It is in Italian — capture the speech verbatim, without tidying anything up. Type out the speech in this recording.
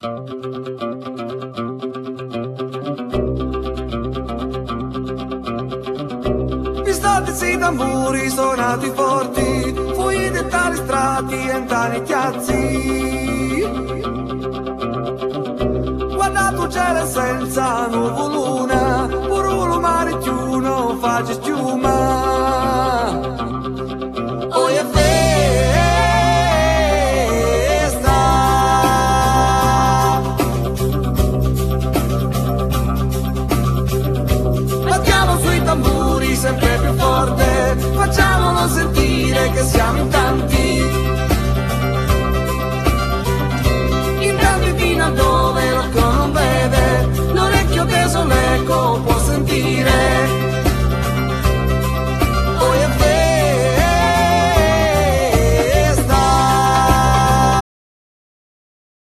I tamburi suonati forti, fui di tali strati e tali chiazzi. Guardato cielo senza nuvoluna, pure un mare più non fa schiuma.